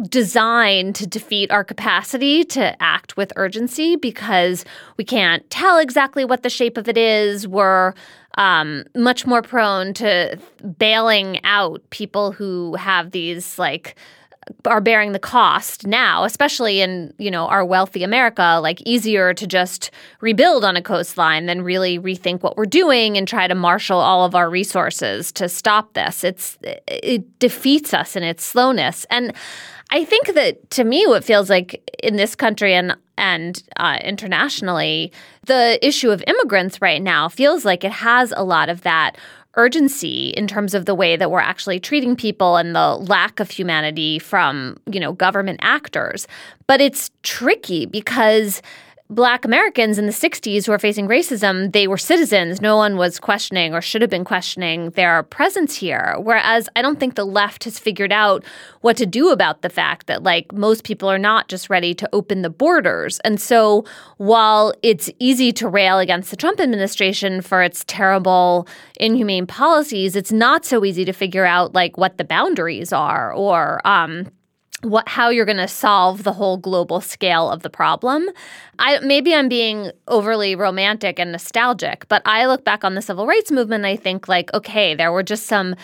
designed to defeat our capacity to act with urgency because we can't tell exactly what the shape of it is. We're um, much more prone to bailing out people who have these like are bearing the cost now, especially in, you know, our wealthy America, like easier to just rebuild on a coastline than really rethink what we're doing and try to marshal all of our resources to stop this. It's it defeats us in its slowness. And I think that to me, what feels like in this country and and uh, internationally, the issue of immigrants right now feels like it has a lot of that urgency in terms of the way that we're actually treating people and the lack of humanity from, you know, government actors. But it's tricky because Black Americans in the sixties who are facing racism, they were citizens. No one was questioning or should have been questioning their presence here. Whereas I don't think the left has figured out what to do about the fact that, like, most people are not just ready to open the borders. And so while it's easy to rail against the Trump administration for its terrible, inhumane policies, it's not so easy to figure out, like, what the boundaries are or um what how you're going to solve the whole global scale of the problem. I maybe I'm being overly romantic and nostalgic, but I look back on the civil rights movement and I think, like, okay, there were just some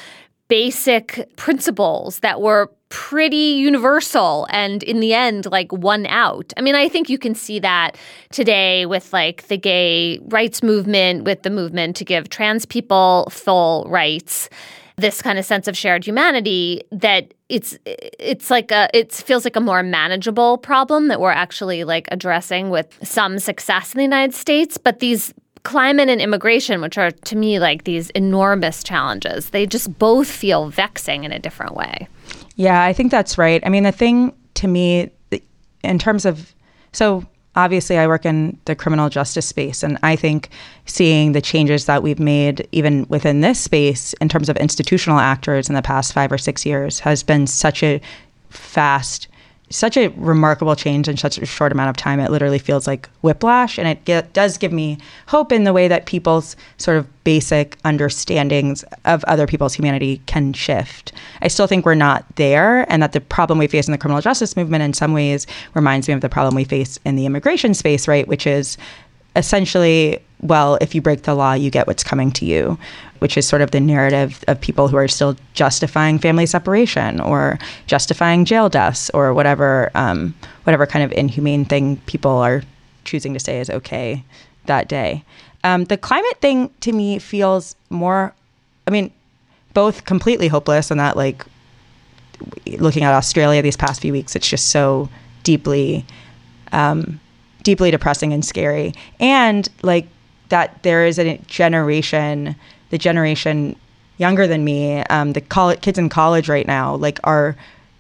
basic principles that were pretty universal and in the end, like, won out. I mean, I think you can see that today with, like, the gay rights movement, with the movement to give trans people full rights, this kind of sense of shared humanity that it's it's like a it feels like a more manageable problem that we're actually, like, addressing with some success in the United States. But these climate and immigration, which are to me like these enormous challenges, they just both feel vexing in a different way. Yeah, I think that's right. I mean, the thing to me in terms of so obviously, I work in the criminal justice space, and I think seeing the changes that we've made even within this space in terms of institutional actors in the past five or six years has been such a fast, such a remarkable change in such a short amount of time. It literally feels like whiplash, and it get, does give me hope in the way that people's sort of basic understandings of other people's humanity can shift. I still think we're not there, and that the problem we face in the criminal justice movement in some ways reminds me of the problem we face in the immigration space, right? Which is essentially, well, if you break the law, you get what's coming to you, which is sort of the narrative of people who are still justifying family separation or justifying jail deaths or whatever, um, whatever kind of inhumane thing people are choosing to say is okay that day. Um, the climate thing to me feels more, I mean, both completely hopeless and that, like, looking at Australia these past few weeks, it's just so deeply, um, deeply depressing and scary. And, like, that there is a generation, the generation younger than me, um, the college, kids in college right now, like, are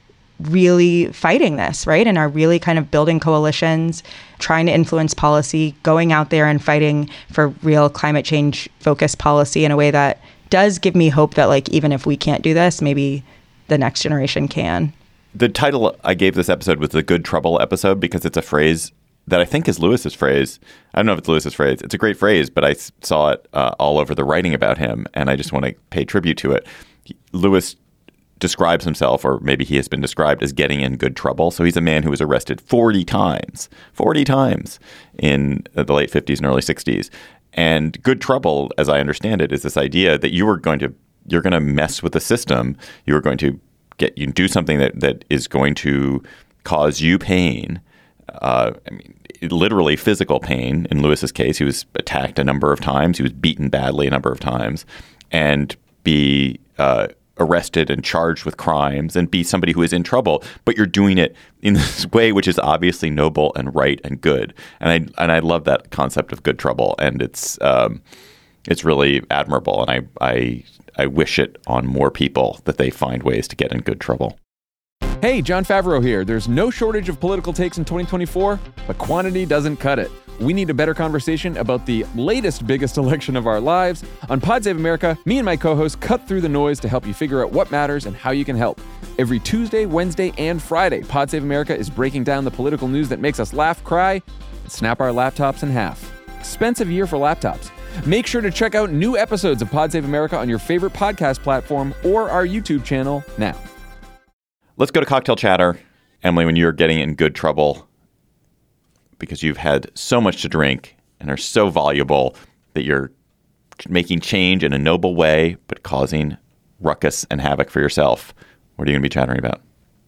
really fighting this, right? And are really kind of building coalitions, trying to influence policy, going out there and fighting for real climate change focused policy in a way that does give me hope that, like, even if we can't do this, maybe the next generation can. The title I gave this episode was the Good Trouble episode because it's a phrase that I think is Lewis's phrase. I don't know if it's Lewis's phrase. It's a great phrase, but I saw it uh, all over the writing about him, and I just want to pay tribute to it. He, Lewis describes himself, or maybe he has been described as getting in good trouble. So he's a man who was arrested forty times, forty times in the late fifties and early sixties. And good trouble, as I understand it, is this idea that you are going to you're going to mess with the system. You are going to get you do something that that is going to cause you pain. Uh, I mean, literally physical pain. In Lewis's case, he was attacked a number of times. He was beaten badly a number of times, and be uh, arrested and charged with crimes and be somebody who is in trouble. But you're doing it in this way, which is obviously noble and right and good. And I and I love that concept of good trouble, and it's um, it's really admirable. And I I I wish it on more people that they find ways to get in good trouble. Hey, Jon Favreau here. There's no shortage of political takes in twenty twenty-four, but quantity doesn't cut it. We need a better conversation about the latest, biggest election of our lives. On Pod Save America, me and my co-hosts cut through the noise to help you figure out what matters and how you can help. Every Tuesday, Wednesday, and Friday, Pod Save America is breaking down the political news that makes us laugh, cry, and snap our laptops in half. Expensive year for laptops. Make sure to check out new episodes of Pod Save America on your favorite podcast platform or our YouTube channel now. Let's go to Cocktail Chatter. Emily, when you're getting in good trouble because you've had so much to drink and are so voluble that you're making change in a noble way, but causing ruckus and havoc for yourself, what are you going to be chattering about?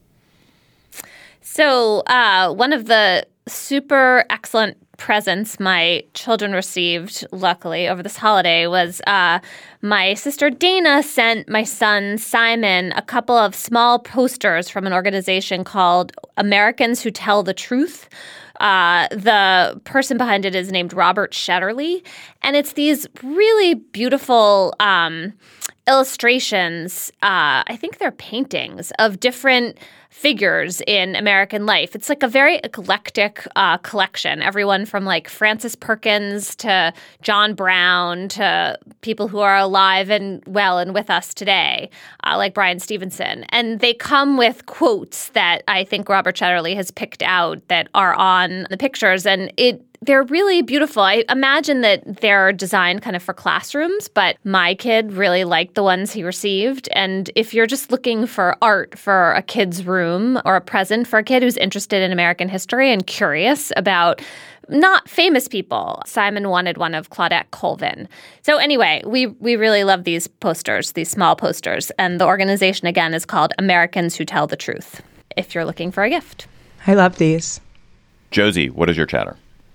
So uh, one of the super excellent presents my children received, luckily, over this holiday was uh, my sister Dana sent my son Simon a couple of small posters from an organization called Americans Who Tell the Truth. Uh, the person behind it is named Robert Shetterly, and it's these really beautiful um, illustrations. Uh, I think they're paintings of different figures in American life. It's like a very eclectic uh, collection. Everyone from like Francis Perkins to John Brown to people who are alive and well and with us today, uh, like Brian Stevenson. And they come with quotes that I think Robert Shetterly has picked out that are on the pictures. And it they're really beautiful. I imagine that they're designed kind of for classrooms, but my kid really liked the ones he received. And if you're just looking for art for a kid's room or a present for a kid who's interested in American history and curious about not famous people, Simon wanted one of Claudette Colvin. So anyway, we we really love these posters, these small posters. And the organization, again, is called Americans Who Tell the Truth, if you're looking for a gift. I love these. Josie, what is your chatter?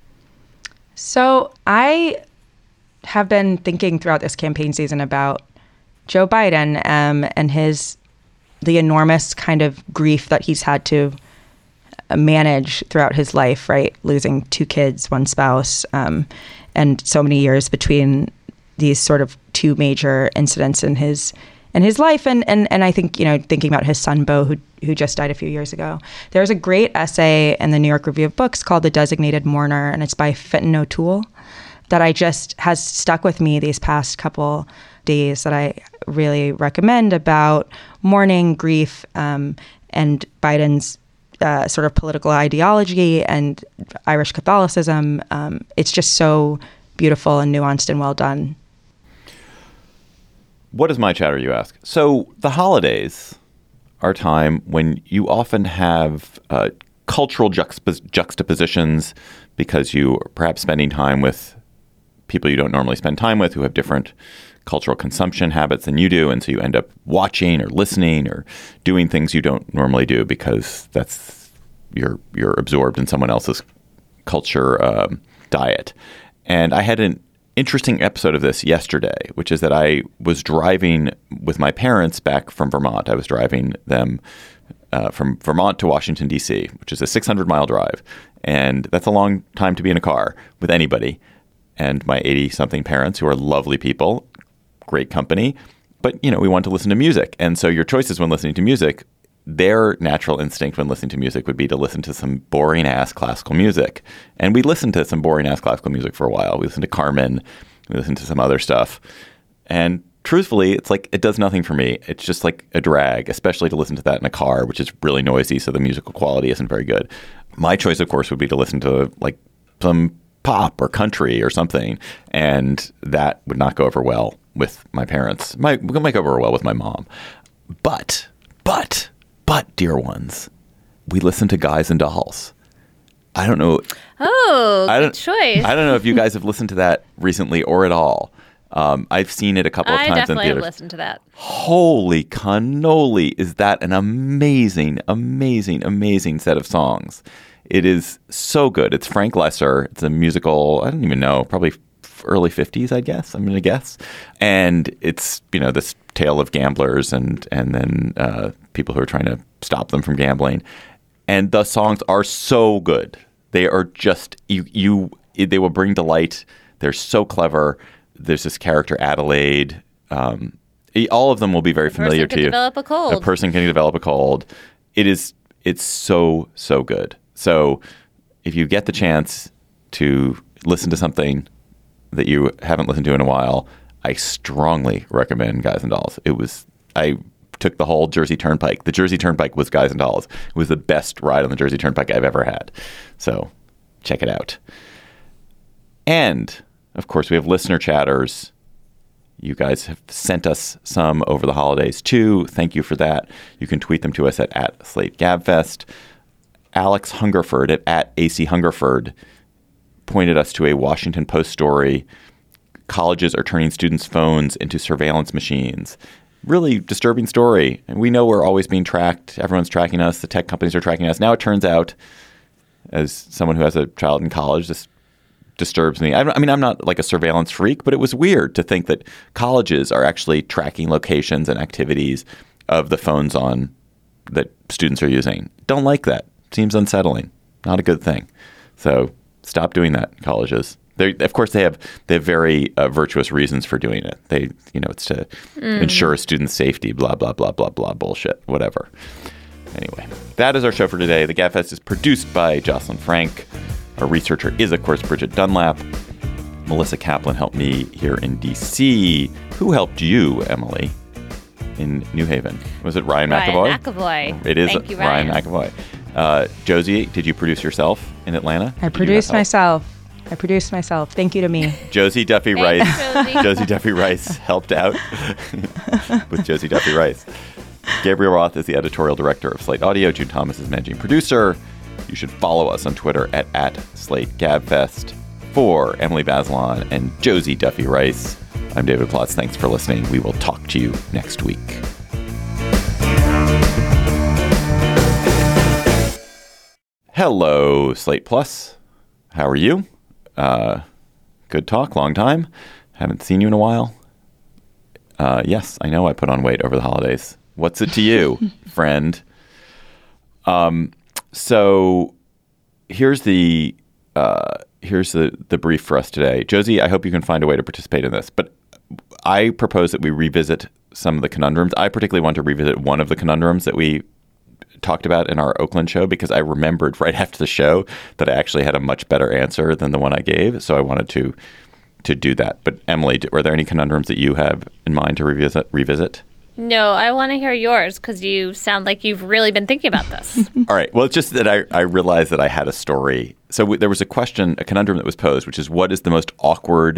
So I have been thinking throughout this campaign season about Joe Biden um, and his the enormous kind of grief that he's had to manage throughout his life, right? Losing two kids, one spouse, um, and so many years between these sort of two major incidents in his in his life. And and and I think, you know, thinking about his son, Beau, who who just died a few years ago. There's a great essay in the New York Review of Books called The Designated Mourner, and it's by Fintan O'Toole that I just has stuck with me these past couple days that I really recommend about mourning, grief, um, and Biden's uh, sort of political ideology and Irish Catholicism. Um, it's just so beautiful and nuanced and well done. What is my chatter, you ask? So the holidays are a time when you often have uh, cultural juxtap- juxtapositions because you are perhaps spending time with people you don't normally spend time with who have different cultural consumption habits than you do. And so you end up watching or listening or doing things you don't normally do because that's you're you're absorbed in someone else's culture um, diet. And I had an interesting episode of this yesterday, which is that I was driving with my parents back from Vermont. I was driving them uh, from Vermont to Washington, D C, which is a six hundred mile drive. And that's a long time to be in a car with anybody. And my eighty-something parents, who are lovely people, great company. But, you know, we want to listen to music. And so your choices when listening to music, their natural instinct when listening to music would be to listen to some boring-ass classical music. And we listened to some boring-ass classical music for a while. We listened to Carmen. We listened to some other stuff. And truthfully, it's like it does nothing for me. It's just like a drag, especially to listen to that in a car, which is really noisy, so the musical quality isn't very good. My choice, of course, would be to listen to like some pop or country or something, and that would not go over well with my parents. Might, might go over well with my mom. But, but... But, dear ones, we listen to Guys and Dolls. I don't know. Oh, I don't, good choice. I don't know if you guys have listened to that recently or at all. Um, I've seen it a couple of I times in definitely theaters. have listened to that. Holy cannoli. Is that an amazing, amazing, amazing set of songs. It is so good. It's Frank Lesser. It's a musical, I don't even know, probably early fifties, I guess. I'm going to guess. And it's, you know, this tale of gamblers and and then uh, people who are trying to stop them from gambling. And the songs are so good. They are just, you, you they will bring delight. They're so clever. There's this character, Adelaide. Um, all of them will be very familiar to you. A person can develop a cold. A person can develop a cold. It is, it's so, so good. So if you get the chance to listen to something that you haven't listened to in a while, I strongly recommend Guys and Dolls. It was, I took the whole Jersey Turnpike. The Jersey Turnpike was Guys and Dolls. It was the best ride on the Jersey Turnpike I've ever had. So check it out. And, of course, we have listener chatters. You guys have sent us some over the holidays, too. Thank you for that. You can tweet them to us at, at Slate Gabfest. Alex Hungerford at, at A C Hungerford pointed us to a Washington Post story. Colleges are turning students' phones into surveillance machines. Really disturbing story. And we know we're always being tracked. Everyone's tracking us. The tech companies are tracking us. Now it turns out, as someone who has a child in college, this disturbs me. I, I mean, I'm not like a surveillance freak, but it was weird to think that colleges are actually tracking locations and activities of the phones on that students are using. Don't like that. Seems unsettling. Not a good thing. So stop doing that, colleges. They, of course, they have they have very uh, virtuous reasons for doing it. They, you know, it's to mm. ensure student safety. Blah blah blah blah blah bullshit. Whatever. Anyway, that is our show for today. The Gabfest is produced by Jocelyn Frank. Our researcher is, of course, Bridget Dunlap. Melissa Kaplan helped me here in D C. Who helped you, Emily, in New Haven? Was it Ryan, Ryan McAvoy? McAvoy. It is Thank you, Ryan. Ryan McAvoy. Uh, Josie, did you produce yourself in Atlanta? I produced myself. I produced myself. Thank you to me. Josie Duffy Thanks, Rice. Josie. Josie Duffy Rice helped out with Josie Duffy Rice. Gabriel Roth is the editorial director of Slate Audio. June Thomas is managing producer. You should follow us on Twitter at, at Slate Gabfest. For Emily Bazelon and Josie Duffy Rice, I'm David Plotz. Thanks for listening. We will talk to you next week. Hello, Slate Plus. How are you? Uh, good talk. Long time. Haven't seen you in a while. Uh, yes, I know I put on weight over the holidays. What's it to you, friend? Um, so here's the uh, here's the the brief for us today. Josie, I hope you can find a way to participate in this. But I propose that we revisit some of the conundrums. I particularly want to revisit one of the conundrums that we talked about in our Oakland show, because I remembered right after the show that I actually had a much better answer than the one I gave. So I wanted to to do that. But Emily, were there any conundrums that you have in mind to revisit? Revisit? No, I want to hear yours because you sound like you've really been thinking about this. All right. Well, it's just that I, I realized that I had a story. So w- there was a question, a conundrum that was posed, which is what is the most awkward,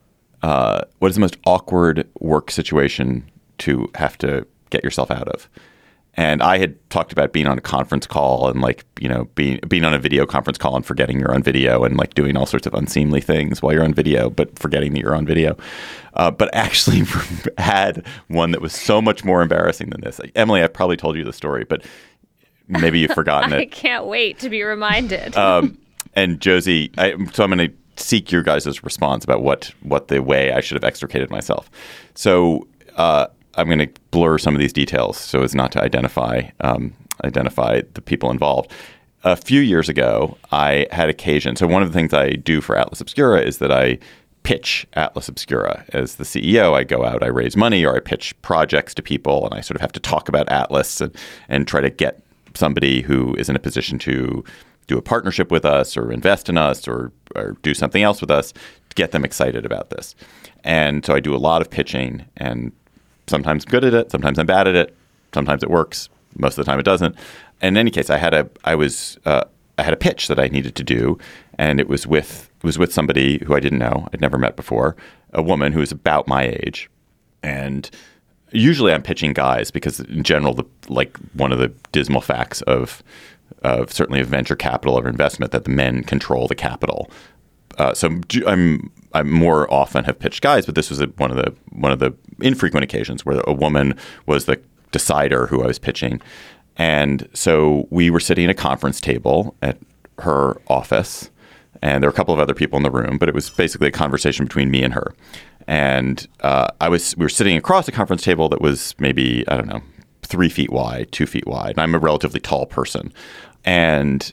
uh, what is the most awkward work situation to have to get yourself out of? And I had talked about being on a conference call and like, you know, being being on a video conference call and forgetting you're on video and like doing all sorts of unseemly things while you're on video, but forgetting that you're on video. Uh, but actually had one that was so much more embarrassing than this. Like, Emily, I've probably told you the story, but maybe you've forgotten it. I can't wait to be reminded. Um, and Josie, I, so I'm going to seek your guys' response about what what the way I should have extricated myself. So uh, I'm going to blur some of these details so as not to identify um, identify the people involved. A few years ago, I had occasion. So one of the things I do for Atlas Obscura is that I pitch Atlas Obscura. As the C E O, I go out, I raise money, or I pitch projects to people, and I sort of have to talk about Atlas and, and try to get somebody who is in a position to do a partnership with us or invest in us or, or do something else with us to get them excited about this. And so I do a lot of pitching, and sometimes good at it, sometimes I'm bad at it, sometimes it works, most of the time it doesn't. In any case, I had a I was uh, I had a pitch that I needed to do, and it was with it was with somebody who I didn't know, I'd never met before, a woman who was about my age. And usually I'm pitching guys because in general, the like one of the dismal facts of of certainly of venture capital or investment that the men control the capital. Uh, so I'm I more often have pitched guys, but this was a, one of the one of the infrequent occasions where a woman was the decider who I was pitching. And so we were sitting at a conference table at her office, and there were a couple of other people in the room, but it was basically a conversation between me and her. And uh, I was we were sitting across a conference table that was maybe, I don't know, three feet wide, two feet wide. And I'm a relatively tall person. And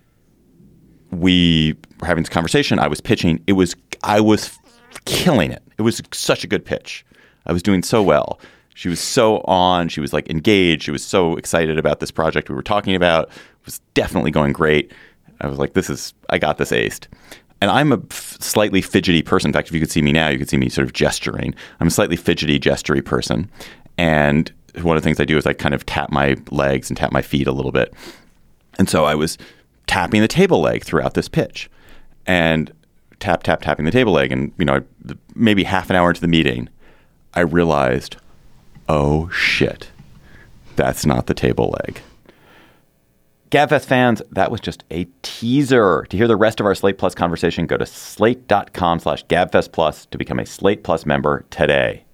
we were having this conversation. I was pitching. It was I was killing it. It was such a good pitch. I was doing so well. She was so on. She was like engaged. She was so excited about this project we were talking about. It was definitely going great. I was like, this is, I got this aced. And I'm a f- slightly fidgety person. In fact, if you could see me now, you could see me sort of gesturing. I'm a slightly fidgety, gestury person. And one of the things I do is I kind of tap my legs and tap my feet a little bit. And so I was tapping the table leg throughout this pitch and tap, tap, tapping the table leg. And, you know, maybe half an hour into the meeting, I realized, oh, shit, that's not the table leg. GabFest fans, that was just a teaser. To hear the rest of our Slate Plus conversation, go to slate dot com slash GabFest Plus to become a Slate Plus member today.